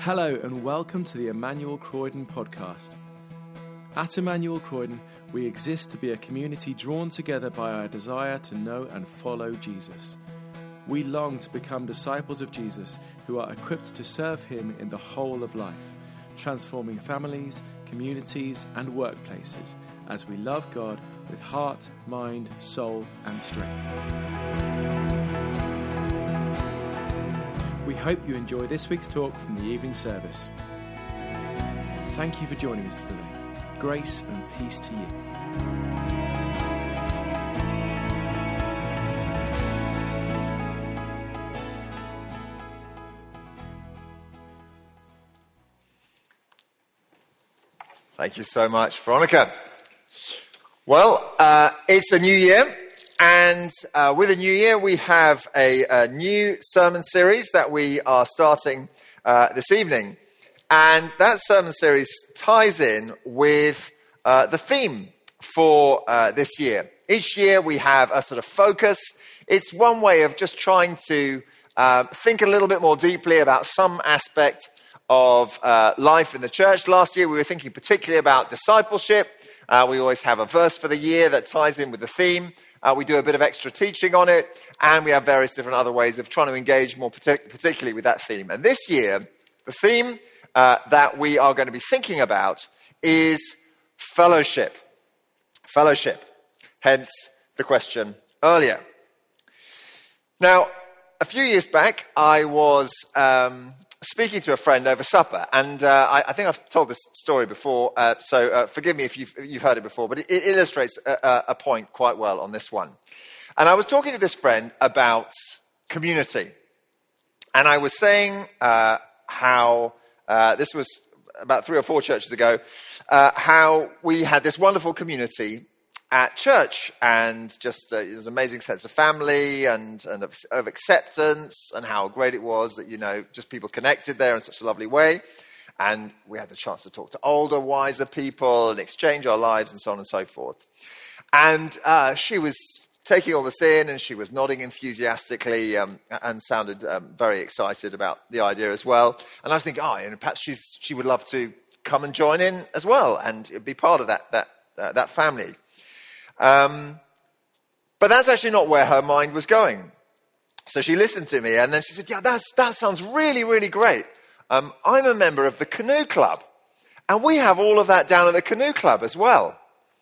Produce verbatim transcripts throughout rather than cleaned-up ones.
Hello and welcome to the Emmanuel Croydon podcast. At Emmanuel Croydon, we exist to be a community drawn together by our desire to know and follow Jesus. We long to become disciples of Jesus who are equipped to serve him in the whole of life, transforming families, communities and workplaces as we love God with heart, mind, soul and strength. We hope you enjoy this week's talk from the evening service. Thank you for joining us today. Grace and peace to you. Thank you so much, Veronica. Well, uh, it's a new year, and uh, with a new year, we have a, a new sermon series that we are starting uh, this evening. And that sermon series ties in with uh, the theme for uh, this year. Each year, we have a sort of focus. It's one way of just trying to uh, think a little bit more deeply about some aspect of uh, life in the church. Last year, we were thinking particularly about discipleship. Uh, we always have a verse for the year that ties in with the theme. Uh, we do a bit of extra teaching on it, and we have various different other ways of trying to engage more partic- particularly with that theme. And this year, the theme uh, that we are going to be thinking about is fellowship. Fellowship. Hence the question earlier. Now, a few years back, I was Um, speaking to a friend over supper, and uh, I, I think I've told this story before, uh, so uh, forgive me if you've, you've heard it before, but it, it illustrates a, a point quite well on this one. And I was talking to this friend about community, and I was saying uh, how, uh, this was about three or four churches ago, uh, how we had this wonderful community at church, and just uh, there's an amazing sense of family and, and of, of acceptance, and how great it was that, you know, just people connected there in such a lovely way. And we had the chance to talk to older, wiser people and exchange our lives and so on and so forth. And uh, she was taking all this in, and she was nodding enthusiastically um, and sounded um, very excited about the idea as well. And I was thinking, oh, and perhaps she's, she would love to come and join in as well and be part of that, that, uh, that family. Um, but that's actually not where her mind was going. So she listened to me, and then she said, yeah, that's, that sounds really, really great. Um, I'm a member of the Canoe Club, and we have all of that down at the Canoe Club as well.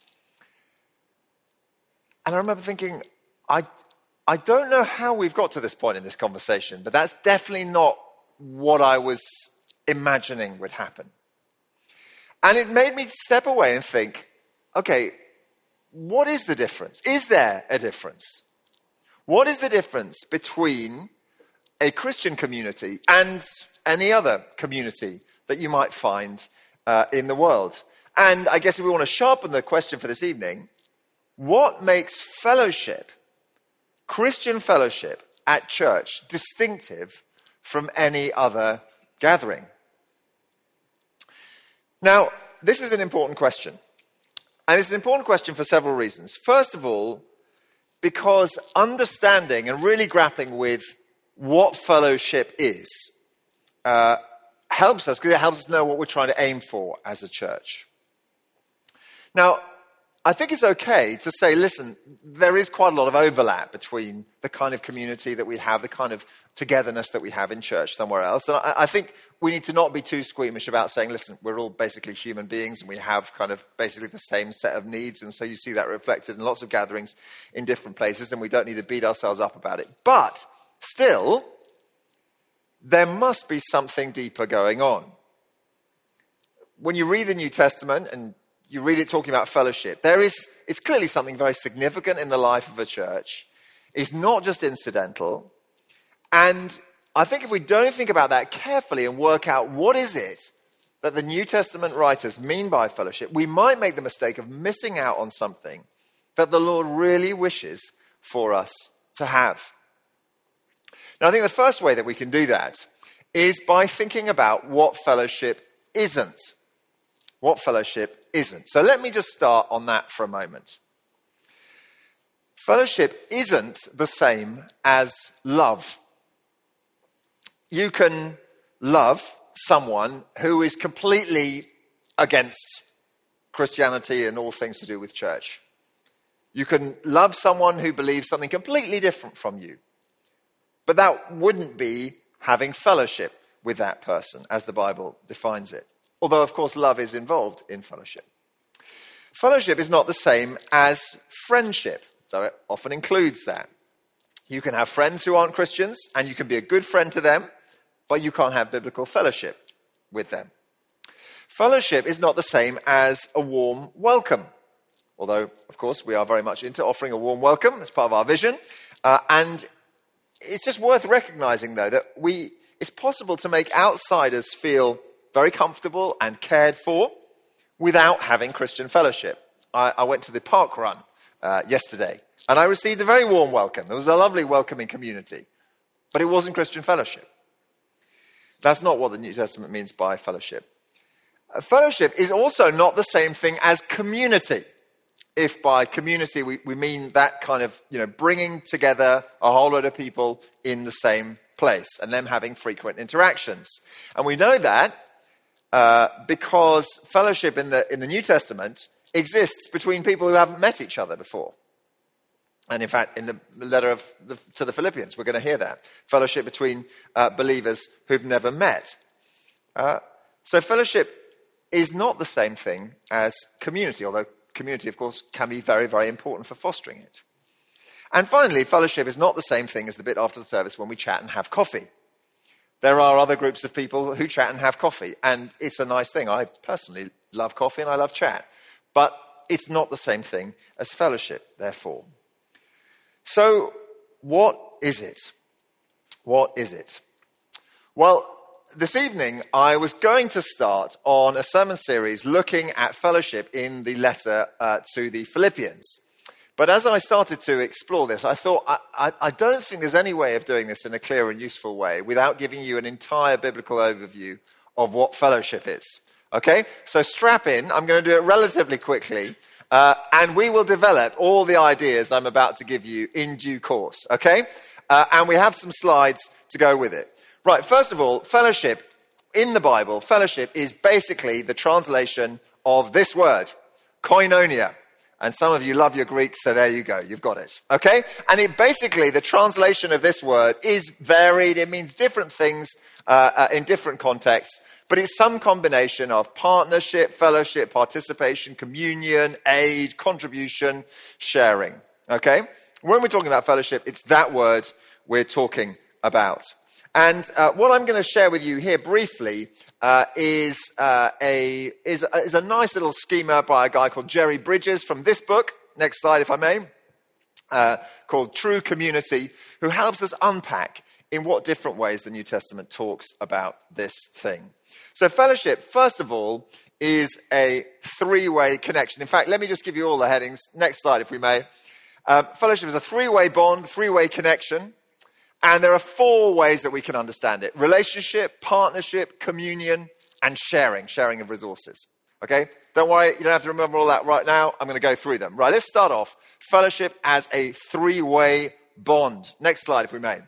And I remember thinking, I, I don't know how we've got to this point in this conversation, but that's definitely not what I was imagining would happen. And it made me step away and think, okay, what is the difference? Is there a difference? What is the difference between a Christian community and any other community that you might find uh, in the world? And I guess if we want to sharpen the question for this evening, what makes fellowship, Christian fellowship at church, distinctive from any other gathering? Now, this is an important question. And it's an important question for several reasons. First of all, because understanding and really grappling with what fellowship is uh, helps us, because it helps us know what we're trying to aim for as a church. Now, I think it's okay to say, listen, there is quite a lot of overlap between the kind of community that we have, the kind of togetherness that we have in church somewhere else. And I, I think we need to not be too squeamish about saying, listen, we're all basically human beings and we have kind of basically the same set of needs. And so you see that reflected in lots of gatherings in different places, and we don't need to beat ourselves up about it. But still, there must be something deeper going on. When you read the New Testament and you read it talking about fellowship, there is, it's clearly something very significant in the life of a church. It's not just incidental. And I think if we don't think about that carefully and work out what is it that the New Testament writers mean by fellowship, we might make the mistake of missing out on something that the Lord really wishes for us to have. Now, I think the first way that we can do that is by thinking about what fellowship isn't. What fellowship isn't. So let me just start on that for a moment. Fellowship isn't the same as love. You can love someone who is completely against Christianity and all things to do with church. You can love someone who believes something completely different from you. But that wouldn't be having fellowship with that person, as the Bible defines it. Although, of course, love is involved in fellowship. Fellowship is not the same as friendship, though it often includes that. You can have friends who aren't Christians, and you can be a good friend to them, but you can't have biblical fellowship with them. Fellowship is not the same as a warm welcome. Although, of course, we are very much into offering a warm welcome as part of our vision. Uh, and it's just worth recognizing, though, that we it's possible to make outsiders feel very comfortable and cared for without having Christian fellowship. I, I went to the park run uh, yesterday, and I received a very warm welcome. It was a lovely welcoming community, but it wasn't Christian fellowship. That's not what the New Testament means by fellowship. Uh, fellowship is also not the same thing as community. If by community we, we mean that kind of, you know, bringing together a whole lot of people in the same place and them having frequent interactions. And we know that uh, because fellowship in the in the New Testament exists between people who haven't met each other before. And in fact, in the letter of the, to the Philippians, we're going to hear that. Fellowship between uh, believers who've never met. Uh, so fellowship is not the same thing as community, although community, of course, can be very, very important for fostering it. And finally, fellowship is not the same thing as the bit after the service when we chat and have coffee. There are other groups of people who chat and have coffee, and it's a nice thing. I personally love coffee and I love chat. But it's not the same thing as fellowship, therefore. So, what is it? What is it? Well, this evening I was going to start on a sermon series looking at fellowship in the letter uh, to the Philippians. But as I started to explore this, I thought, I, I, I don't think there's any way of doing this in a clear and useful way without giving you an entire biblical overview of what fellowship is. Okay? So strap in. I'm going to do it relatively quickly. Uh, and we will develop all the ideas I'm about to give you in due course, okay? Uh, and we have some slides to go with it. Right, first of all, fellowship in the Bible, fellowship is basically the translation of this word, koinonia. And some of you love your Greek, so there you go, you've got it, okay? And it basically, the translation of this word is varied. It means different things uh, uh, in different contexts. But it's some combination of partnership, fellowship, participation, communion, aid, contribution, sharing. Okay? When we're talking about fellowship, it's that word we're talking about. And uh, what I'm going to share with you here briefly uh, is, uh, a, is, is a nice little schema by a guy called Jerry Bridges from this book. Next slide, if I may. Uh, called True Community, who helps us unpack in what different ways the New Testament talks about this thing. So fellowship, first of all, is a three-way connection. In fact, let me just give you all the headings. Next slide, if we may. Uh, fellowship is a three-way bond, three-way connection. And there are four ways that we can understand it. Relationship, partnership, communion, and sharing, sharing of resources. Okay? Don't worry, you don't have to remember all that right now. I'm going to go through them. Right, let's start off. Fellowship as a three-way bond. Next slide, if we may.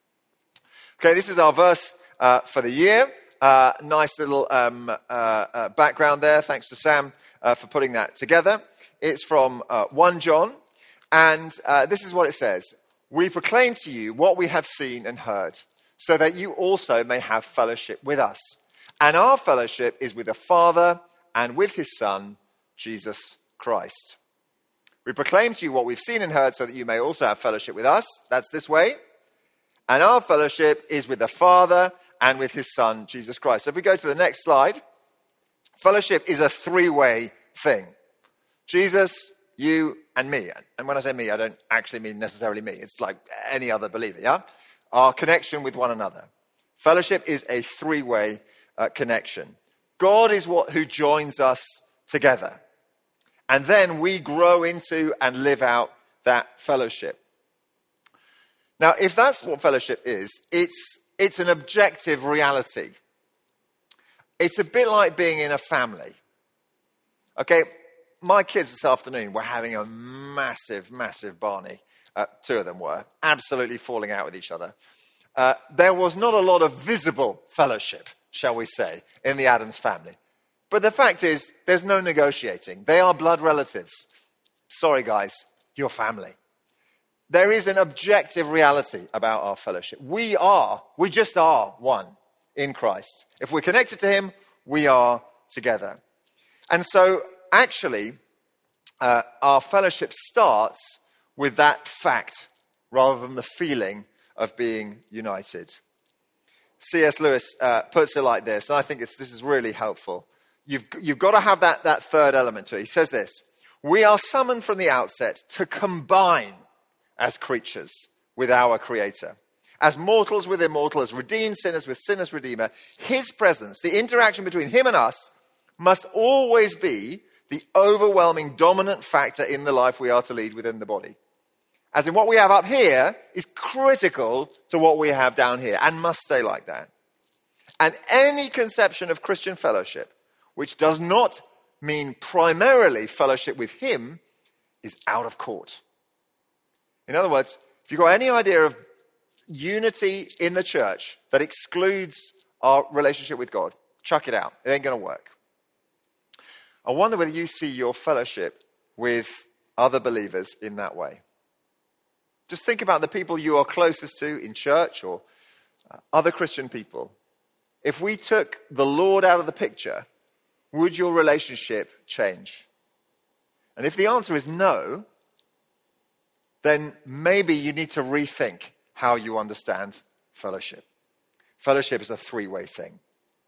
Okay, this is our verse uh, for the year. Uh, nice little um, uh, uh, background there. Thanks to Sam uh, for putting that together. It's from uh, First John. And uh, this is what it says. We proclaim to you what we have seen and heard, so that you also may have fellowship with us. And our fellowship is with the Father and with his Son, Jesus Christ. We proclaim to you what we've seen and heard, so that you may also have fellowship with us. That's this way. And our fellowship is with the Father and with his Son, Jesus Christ. So if we go to the next slide, fellowship is a three-way thing. Jesus, you, and me. And when I say me, I don't actually mean necessarily me. It's like any other believer, yeah? Our connection with one another. Fellowship is a three-way uh, connection. God is what who joins us together. And then we grow into and live out that fellowship. Now, if that's what fellowship is, it's it's an objective reality. It's a bit like being in a family. Okay, my kids this afternoon were having a massive, massive Barney. Uh, two of them were absolutely falling out with each other. Uh, there was not a lot of visible fellowship, shall we say, in the Addams family. But the fact is, there's no negotiating. They are blood relatives. Sorry, guys, you're family. There is an objective reality about our fellowship. We are, we just are one in Christ. If we're connected to him, we are together. And so, actually, uh, our fellowship starts with that fact rather than the feeling of being united. C S Lewis uh, puts it like this, and I think it's, this is really helpful. You've, you've got to have that, that third element to it. He says this: we are summoned from the outset to combine as creatures with our Creator. As mortals with immortal, as redeemed sinners with sinners Redeemer, his presence, the interaction between him and us, must always be the overwhelming dominant factor in the life we are to lead within the body. As in, what we have up here is critical to what we have down here and must stay like that. And any conception of Christian fellowship which does not mean primarily fellowship with him is out of court. In other words, if you've got any idea of unity in the church that excludes our relationship with God, chuck it out. It ain't going to work. I wonder whether you see your fellowship with other believers in that way. Just think about the people you are closest to in church or uh, other Christian people. If we took the Lord out of the picture, would your relationship change? And if the answer is no, then maybe you need to rethink how you understand fellowship. Fellowship is a three-way thing.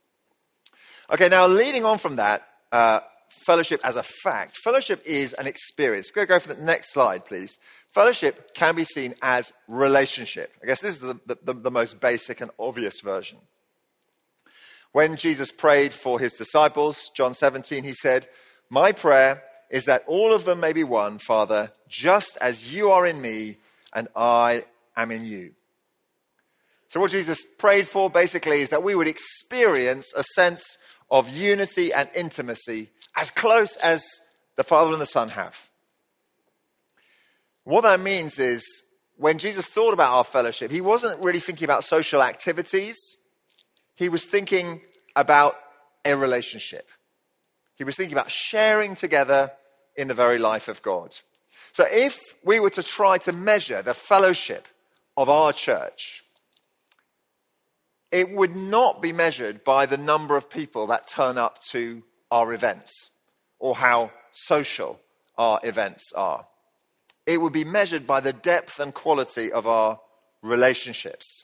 Okay, now leading on from that, uh, fellowship as a fact. Fellowship is an experience. Go, go for the next slide, please. Fellowship can be seen as relationship. I guess this is the, the, the most basic and obvious version. When Jesus prayed for his disciples, John seventeen, he said, "My prayer is that all of them may be one, Father, just as you are in me and I am in you." So what Jesus prayed for basically is that we would experience a sense of unity and intimacy as close as the Father and the Son have. What that means is when Jesus thought about our fellowship, he wasn't really thinking about social activities. He was thinking about a relationship. He was thinking about sharing together in the very life of God. So if we were to try to measure the fellowship of our church, it would not be measured by the number of people that turn up to our events or how social our events are. It would be measured by the depth and quality of our relationships.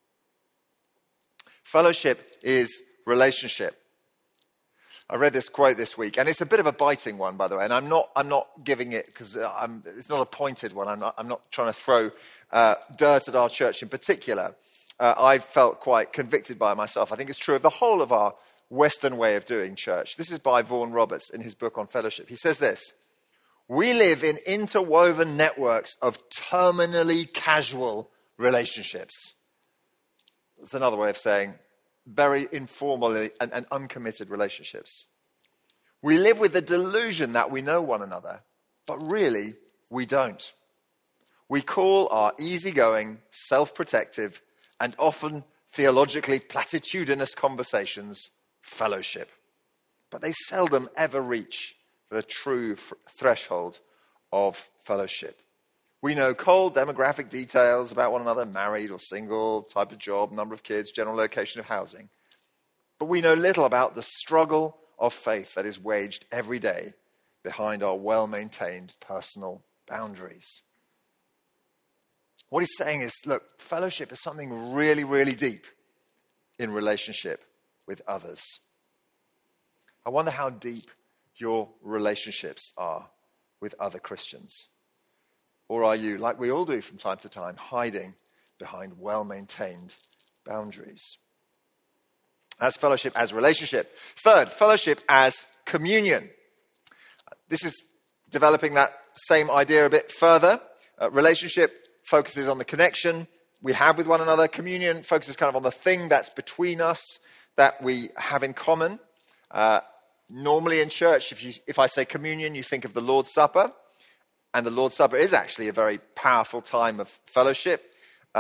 Fellowship is relationship. I read this quote this week, and it's a bit of a biting one, by the way, and I'm not I'm not giving it because it's not a pointed one. I'm not, I'm not trying to throw uh, dirt at our church in particular. Uh, I felt quite convicted by myself. I think it's true of the whole of our Western way of doing church. This is by Vaughan Roberts in his book on fellowship. He says this: "We live in interwoven networks of terminally casual relationships." That's another way of saying very informal and, and uncommitted relationships. We live with the delusion that we know one another, but really we don't. We call our easygoing, self-protective, and often theologically platitudinous conversations fellowship. But they seldom ever reach the true f- threshold of fellowship. We know cold demographic details about one another, married or single, type of job, number of kids, general location of housing. But we know little about the struggle of faith that is waged every day behind our well-maintained personal boundaries. What he's saying is, look, fellowship is something really, really deep in relationship with others. I wonder how deep your relationships are with other Christians. Or are you, like we all do from time to time, hiding behind well-maintained boundaries? That's fellowship as relationship. Third, fellowship as communion. This is developing that same idea a bit further. Uh, relationship focuses on the connection we have with one another. Communion focuses kind of on the thing that's between us that we have in common. Uh, normally in church, if you, if I say communion, you think of the Lord's Supper. And the Lord's Supper is actually a very powerful time of fellowship. Uh,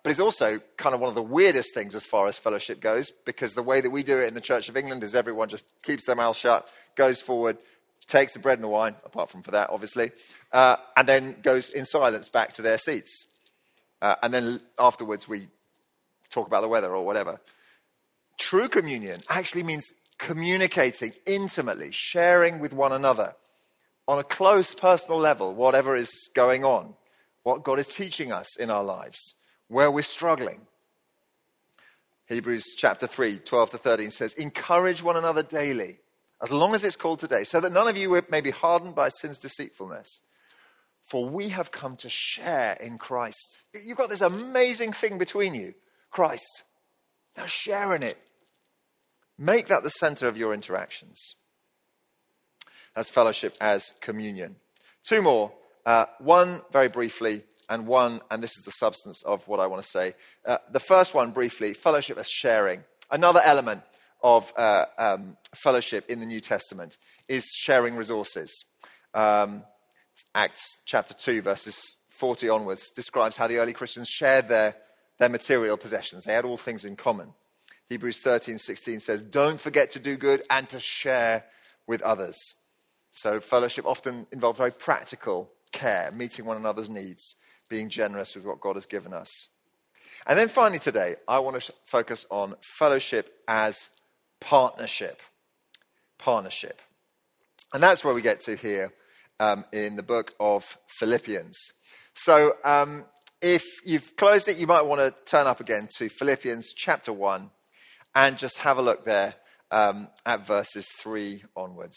but it's also kind of one of the weirdest things as far as fellowship goes, because the way that we do it in the Church of England is everyone just keeps their mouth shut, goes forward, takes the bread and the wine, apart from for that, obviously, uh, and then goes in silence back to their seats. Uh, and then afterwards we talk about the weather or whatever. True communion actually means communicating intimately, sharing with one another on a close personal level, whatever is going on, what God is teaching us in our lives, where we're struggling. Hebrews chapter three, twelve to thirteen says, encourage one another daily, as long as it's called today, so that none of you may be hardened by sin's deceitfulness. For we have come to share in Christ. You've got this amazing thing between you, Christ. Now share in it. Make that the center of your interactions. As fellowship, as communion. Two more. Uh, one very briefly, and one, and this is the substance of what I want to say. Uh, the first one briefly, fellowship as sharing. Another element of uh, um, fellowship in the New Testament is sharing resources. Um, Acts chapter two, verses forty onwards, describes how the early Christians shared their, their material possessions. They had all things in common. Hebrews thirteen sixteen says, don't forget to do good and to share with others. So fellowship often involves very practical care, meeting one another's needs, being generous with what God has given us. And then finally today, I want to focus on fellowship as partnership. Partnership. And that's where we get to here um, in the book of Philippians. So um, if you've closed it, you might want to turn up again to Philippians chapter one and just have a look there um, at verses three onwards.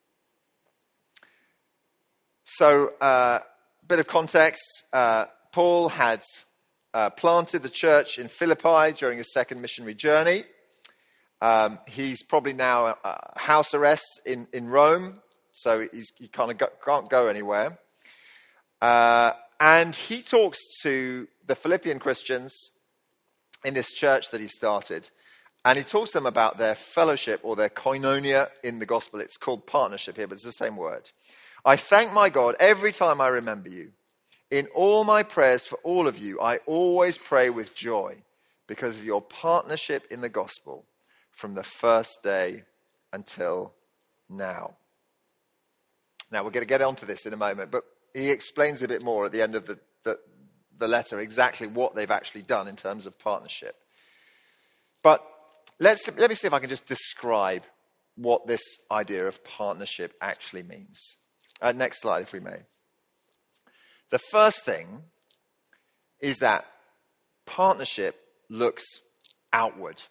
So a uh, bit of context. Uh, Paul had uh, planted the church in Philippi during his second missionary journey. Um, he's probably now uh, house arrest in, in Rome, so he's, he kind of go, can't go anywhere. Uh, and he talks to the Philippian Christians in this church that he started, and he talks to them about their fellowship, or their koinonia in the gospel. It's called partnership here, but it's the same word. I thank my God every time I remember you. In all my prayers for all of you, I always pray with joy because of your partnership in the gospel from the first day until now. Now, we're going to get onto this in a moment, but he explains a bit more at the end of the, the, the letter exactly what they've actually done in terms of partnership. But let's let me see if I can just describe what this idea of partnership actually means. Uh, next slide, if we may. The first thing is that partnership looks outward.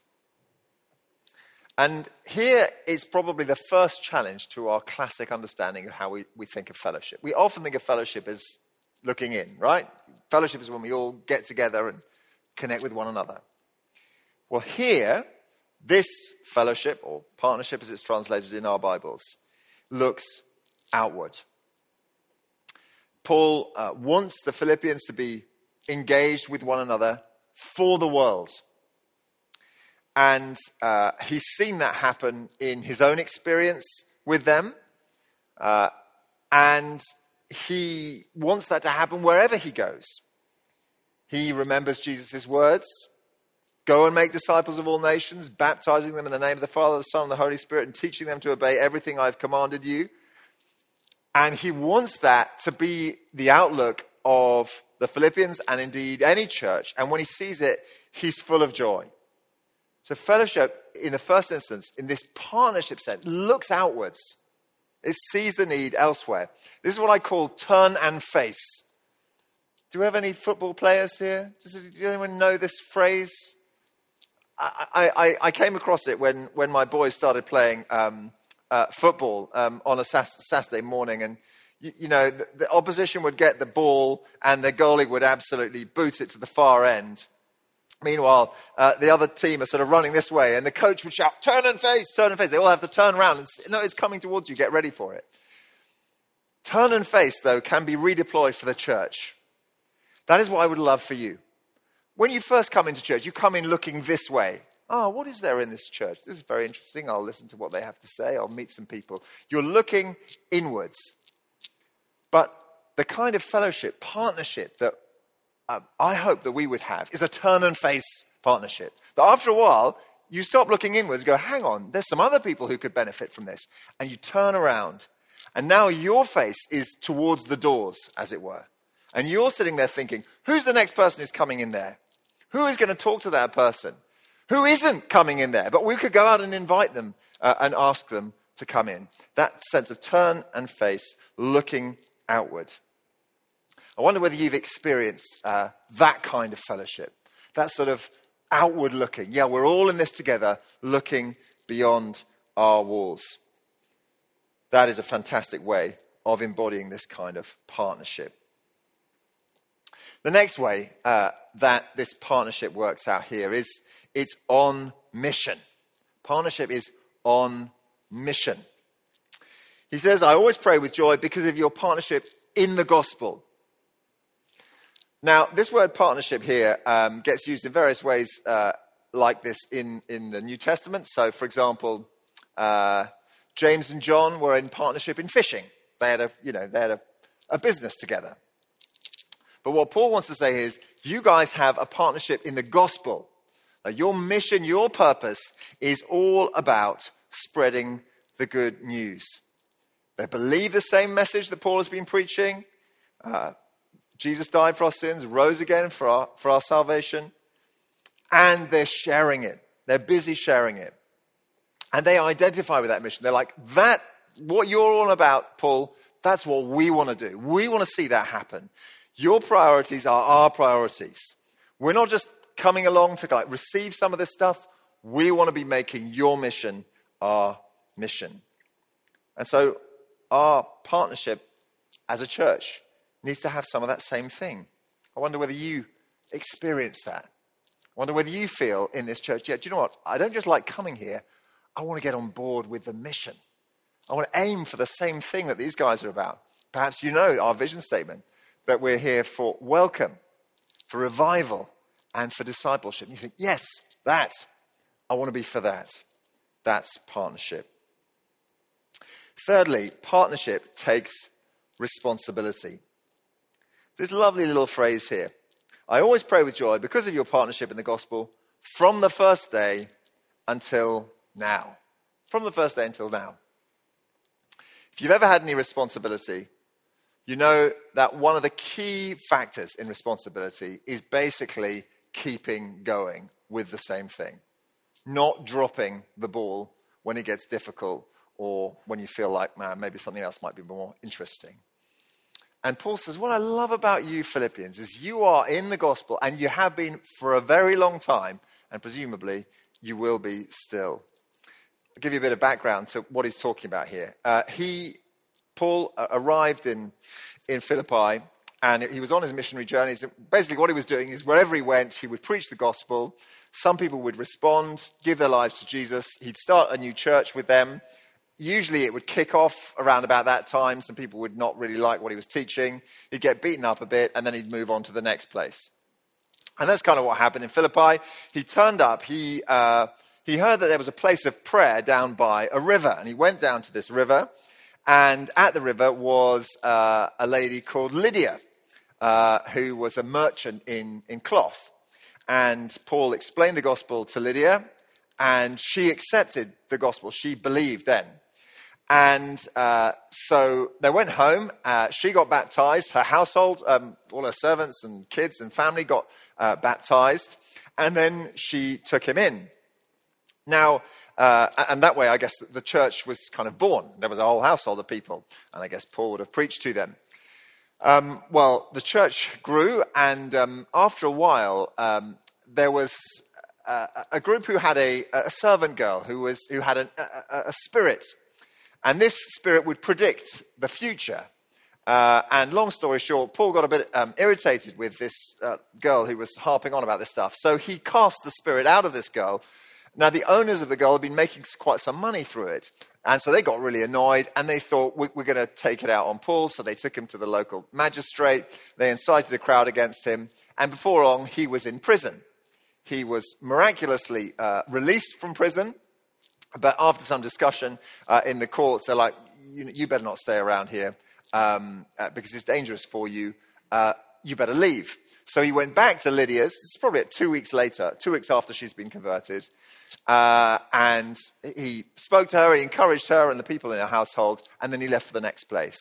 And here is probably the first challenge to our classic understanding of how we, we think of fellowship. We often think of fellowship as looking in, right? Fellowship is when we all get together and connect with one another. Well, here, this fellowship, or partnership as it's translated in our Bibles, looks outward. Paul uh, wants the Philippians to be engaged with one another for the world. And uh, he's seen that happen in his own experience with them. Uh, and he wants that to happen wherever he goes. He remembers Jesus' words, go and make disciples of all nations, baptizing them in the name of the Father, the Son, and the Holy Spirit, and teaching them to obey everything I've commanded you. And he wants that to be the outlook of the Philippians and indeed any church. And when he sees it, he's full of joy. So fellowship, in the first instance, in this partnership sense, looks outwards. It sees the need elsewhere. This is what I call turn and face. Do we have any football players here? Does anyone know this phrase? I, I, I came across it when, when my boys started playing um, uh, football um, on a Saturday morning. And, you, you know, the, the opposition would get the ball and the goalie would absolutely boot it to the far end. Meanwhile, uh, the other team are sort of running this way, and the coach would shout, turn and face, turn and face. They all have to turn around and say, no, it's coming towards you, get ready for it. Turn and face, though, can be redeployed for the church. That is what I would love for you. When you first come into church, you come in looking this way. Oh, what is there in this church? This is very interesting. I'll listen to what they have to say. I'll meet some people. You're looking inwards. But the kind of fellowship, partnership that uh, I hope that we would have is a turn and face partnership. That after a while, you stop looking inwards and go, hang on, there's some other people who could benefit from this. And you turn around. And now your face is towards the doors, as it were. And you're sitting there thinking, who's the next person who's coming in there? Who is going to talk to that person? Who isn't coming in there? But we could go out and invite them uh, and ask them to come in. That sense of turn and face, looking outward. I wonder whether you've experienced uh, that kind of fellowship. That sort of outward looking. Yeah, we're all in this together, looking beyond our walls. That is a fantastic way of embodying this kind of partnership. The next way uh, that this partnership works out here is it's on mission. Partnership is on mission. He says, I always pray with joy because of your partnership in the gospel. Now, this word partnership here um, gets used in various ways uh, like this in, in the New Testament. So, for example, uh, James and John were in partnership in fishing. They had a, you know, they had a, a business together. But what Paul wants to say is, you guys have a partnership in the gospel. Now, your mission, your purpose is all about spreading the good news. They believe the same message that Paul has been preaching. Uh, Jesus died for our sins, rose again for our, for our salvation. And they're sharing it. They're busy sharing it. And they identify with that mission. They're like, that, what you're all about, Paul, that's what we want to do. We want to see that happen. Your priorities are our priorities. We're not just coming along to like receive some of this stuff. We want to be making your mission our mission. And so our partnership as a church needs to have some of that same thing. I wonder whether you experience that. I wonder whether you feel in this church, yeah, do you know what? I don't just like coming here. I want to get on board with the mission. I want to aim for the same thing that these guys are about. Perhaps you know our vision statement, that we're here for welcome, for revival, and for discipleship. And you think, yes, that. I want to be for that. That's partnership. Thirdly, partnership takes responsibility. This lovely little phrase here. I always pray with joy because of your partnership in the gospel from the first day until now. From the first day until now. If you've ever had any responsibility, you know that one of the key factors in responsibility is basically keeping going with the same thing. Not dropping the ball when it gets difficult or when you feel like, man, maybe something else might be more interesting. And Paul says, what I love about you, Philippians, is you are in the gospel and you have been for a very long time, and presumably you will be still. I'll give you a bit of background to what he's talking about here. Uh, he, Paul, uh, arrived in, in Philippi, and he was on his missionary journeys. Basically what he was doing is wherever he went, he would preach the gospel. Some people would respond, give their lives to Jesus. He'd start a new church with them. Usually it would kick off around about that time. Some people would not really like what he was teaching. He'd get beaten up a bit, and then he'd move on to the next place. And that's kind of what happened in Philippi. He turned up. He uh, he heard that there was a place of prayer down by a river, and he went down to this river. And at the river was uh, a lady called Lydia, uh, who was a merchant in, in cloth. And Paul explained the gospel to Lydia, and she accepted the gospel. She believed then. And uh, so they went home. Uh, she got baptized. Her household, um, all her servants and kids and family got uh, baptized. And then she took him in. Now, uh, and that way, I guess, the church was kind of born. There was a whole household of people. And I guess Paul would have preached to them. Um, well, the church grew. And um, after a while, um, there was uh, a group who had a, a servant girl who was who had an, a, a spirit. And this spirit would predict the future. Uh, and long story short, Paul got a bit um, irritated with this uh, girl who was harping on about this stuff. So he cast the spirit out of this girl. Now, the owners of the girl had been making quite some money through it. And so they got really annoyed, and they thought, we're, we're going to take it out on Paul. So they took him to the local magistrate. They incited a crowd against him. And before long, he was in prison. He was miraculously uh, released from prison. But after some discussion uh, in the courts, they're like, you, you better not stay around here um, uh, because it's dangerous for you. Uh, you better leave. So he went back to Lydia's. This is probably two weeks later, two weeks after she's been converted. Uh, and he spoke to her, he encouraged her and the people in her household, and then he left for the next place.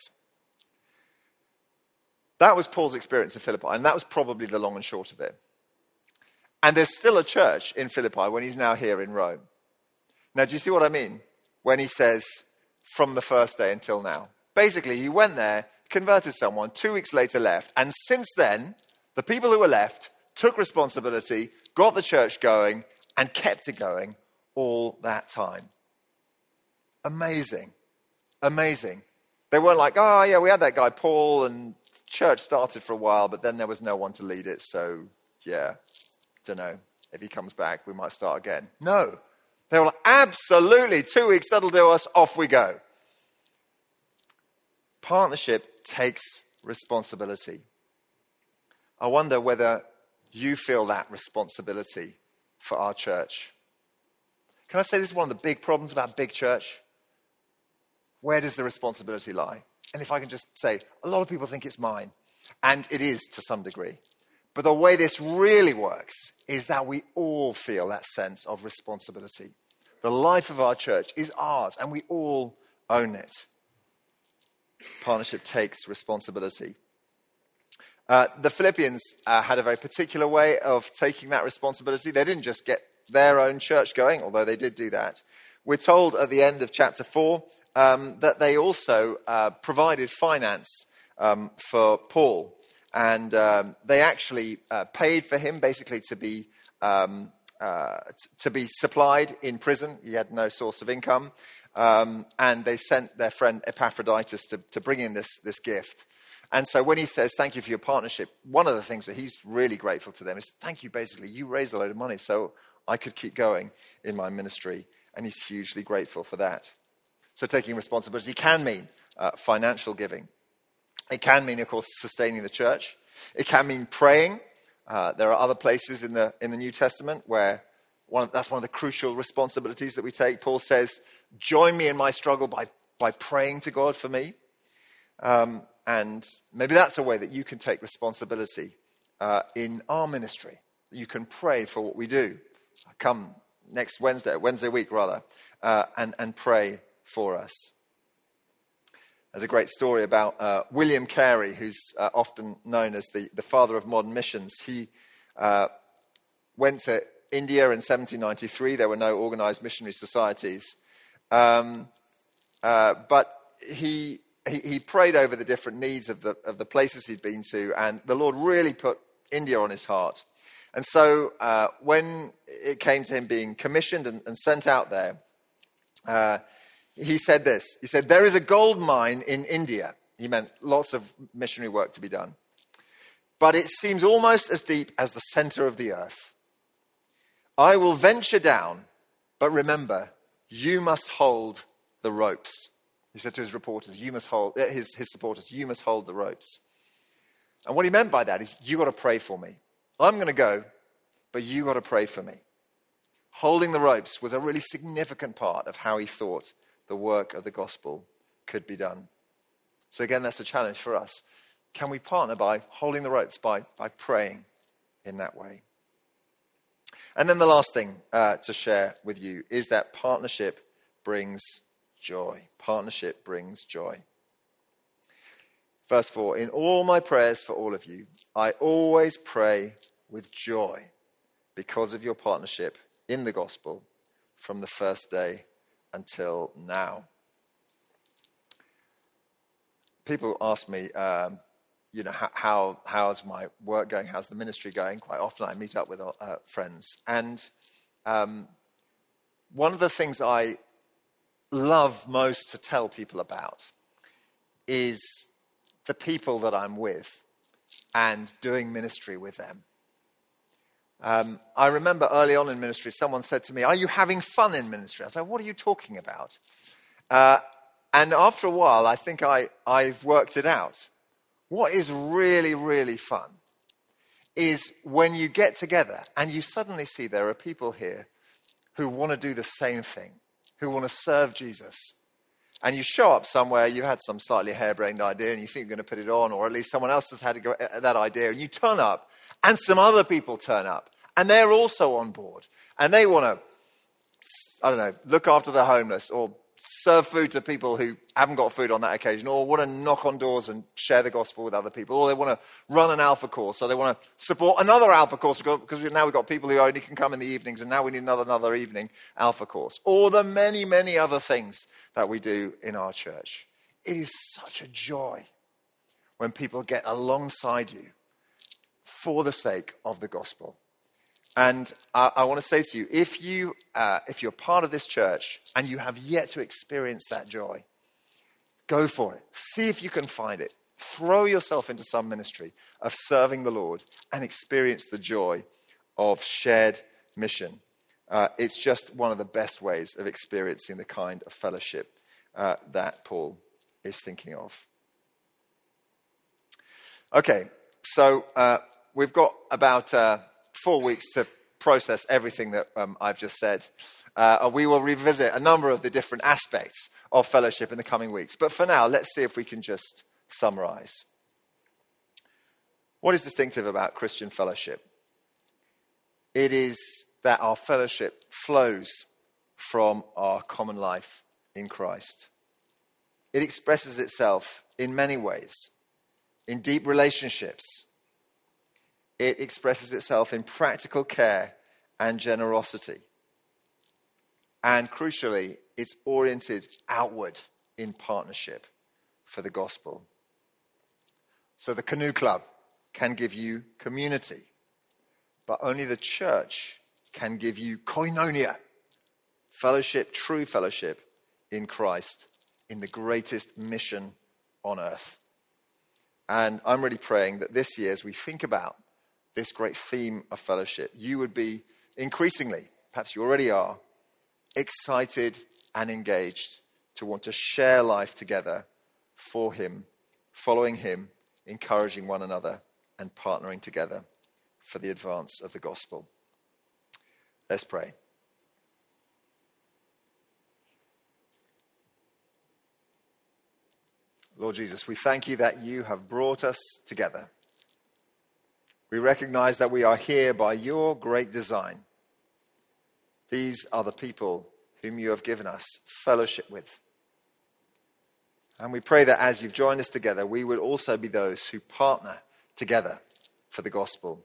That was Paul's experience in Philippi, and that was probably the long and short of it. And there's still a church in Philippi when he's now here in Rome. Now, do you see what I mean when he says, from the first day until now? Basically, he went there, converted someone, two weeks later left, and since then, the people who were left took responsibility, got the church going, and kept it going all that time. Amazing. Amazing. They weren't like, oh, yeah, we had that guy Paul, and church started for a while, but then there was no one to lead it, so, yeah, don't know. If he comes back, we might start again. No. They were like, absolutely, two weeks, that'll do us, off we go. Partnership takes responsibility. I wonder whether you feel that responsibility for our church. Can I say this is one of the big problems about big church? Where does the responsibility lie? And if I can just say, a lot of people think it's mine, and it is to some degree. But the way this really works is that we all feel that sense of responsibility. The life of our church is ours, and we all own it. Partnership takes responsibility. Uh, the Philippians uh, had a very particular way of taking that responsibility. They didn't just get their own church going, although they did do that. We're told at the end of chapter four um, that they also uh, provided finance um, for Paul. And um, they actually uh, paid for him basically to be um, uh, t- to be supplied in prison. He had no source of income. Um, and they sent their friend Epaphroditus to, to bring in this, this gift. And so when he says, thank you for your partnership, one of the things that he's really grateful to them is, thank you, basically, you raised a load of money so I could keep going in my ministry. And he's hugely grateful for that. So taking responsibility can mean uh, financial giving. It can mean, of course, sustaining the church. It can mean praying. Uh, there are other places in the in the New Testament where one of, that's one of the crucial responsibilities that we take. Paul says, join me in my struggle by, by praying to God for me. Um, and maybe that's a way that you can take responsibility uh, in our ministry. You can pray for what we do. Come next Wednesday, Wednesday week rather, uh, and, and pray for us. There's a great story about uh, William Carey, who's uh, often known as the, the father of modern missions. He uh, went to India in seventeen ninety-three. There were no organized missionary societies. Um, uh, but he, he he prayed over the different needs of the of the places he'd been to, and the Lord really put India on his heart. And so uh, when it came to him being commissioned and, and sent out there, uh, he said this. He said, there is a gold mine in India. He meant lots of missionary work to be done. But it seems almost as deep as the center of the earth. I will venture down, but remember, you must hold the ropes. He said to his reporters, you must hold, his, his supporters, you must hold the ropes. And what he meant by that is, you got to pray for me. I'm going to go, but you got to pray for me. Holding the ropes was a really significant part of how he thought the work of the gospel could be done. So again, that's a challenge for us. Can we partner by holding the ropes, by, by praying in that way? And then the last thing uh, to share with you is that partnership brings joy. Partnership brings joy. Verse four, in all my prayers for all of you, I always pray with joy because of your partnership in the gospel from the first day until now. People ask me, um, you know, how, how how's my work going? How's the ministry going? Quite often I meet up with uh, friends. And um, one of the things I love most to tell people about is the people that I'm with and doing ministry with them. Um, I remember early on in ministry, someone said to me, are you having fun in ministry? I was like, what are you talking about? Uh, and after a while, I think I, I've worked it out. What is really, really fun is when you get together and you suddenly see there are people here who want to do the same thing, who want to serve Jesus. and you show up somewhere, you had some slightly harebrained idea and you think you're going to put it on, or at least someone else has had a go at that idea, and you turn up and some other people turn up and they're also on board and they want to, I don't know, look after the homeless or serve food to people who haven't got food on that occasion, or want to knock on doors and share the gospel with other people, or they want to run an alpha course, or they want to support another alpha course because now we've got people who only can come in the evenings and now we need another another evening alpha course, or the many, many other things that we do in our church. It is such a joy when people get alongside you for the sake of the gospel. And I, I want to say to you, if, you, uh, if you're part of this church and you have yet to experience that joy, go for it. See if you can find it. Throw yourself into some ministry of serving the Lord and experience the joy of shared mission. Uh, it's just one of the best ways of experiencing the kind of fellowship uh, that Paul is thinking of. Okay, so uh, we've got about... Uh, four weeks to process everything that um, I've just said. Uh, we will revisit a number of the different aspects of fellowship in the coming weeks. But for now, let's see if we can just summarize. What is distinctive about Christian fellowship? It is that our fellowship flows from our common life in Christ. It expresses itself in many ways, in deep relationships. It expresses itself in practical care and generosity. And crucially, it's oriented outward in partnership for the gospel. So the Canoe Club can give you community, but only the church can give you koinonia, fellowship, true fellowship in Christ, in the greatest mission on earth. And I'm really praying that this year, as we think about this great theme of fellowship, you would be increasingly, perhaps you already are, excited and engaged to want to share life together for him, following him, encouraging one another, and partnering together for the advance of the gospel. Let's pray. Lord Jesus, we thank you that you have brought us together. We recognize that we are here by your great design. These are the people whom you have given us fellowship with. And we pray that as you've joined us together, we would also be those who partner together for the gospel.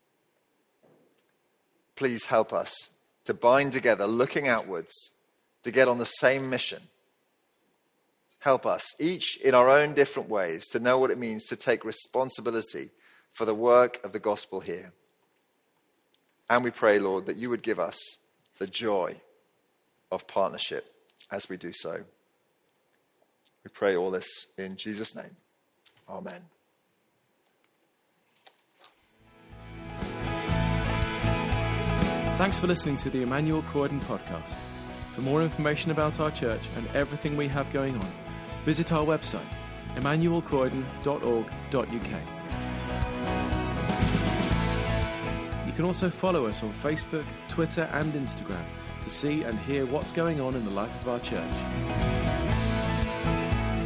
Please help us to bind together, looking outwards, to get on the same mission. Help us, each in our own different ways, to know what it means to take responsibility for the work of the gospel here. And we pray, Lord, that you would give us the joy of partnership as we do so. We pray all this in Jesus' name. Amen. Thanks for listening to the Emmanuel Croydon podcast. For more information about our church and everything we have going on, visit our website, emmanuel croydon dot org dot u k. You can also follow us on Facebook, Twitter and Instagram to see and hear what's going on in the life of our church.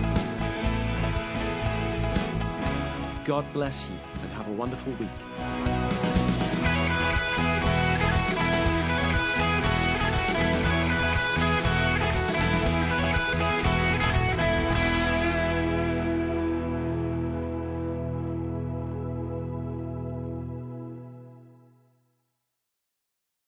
God bless you and have a wonderful week.